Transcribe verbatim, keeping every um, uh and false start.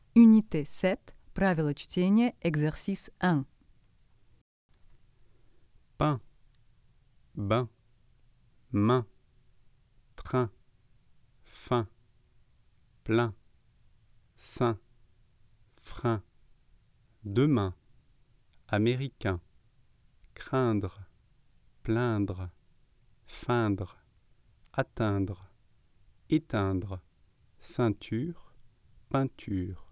Unité sept, правило чтения, exercice un. Pain, bain, main, train, fin, plein, sein, frein, demain, américain, craindre, plaindre, feindre, atteindre, éteindre, ceinture, peinture.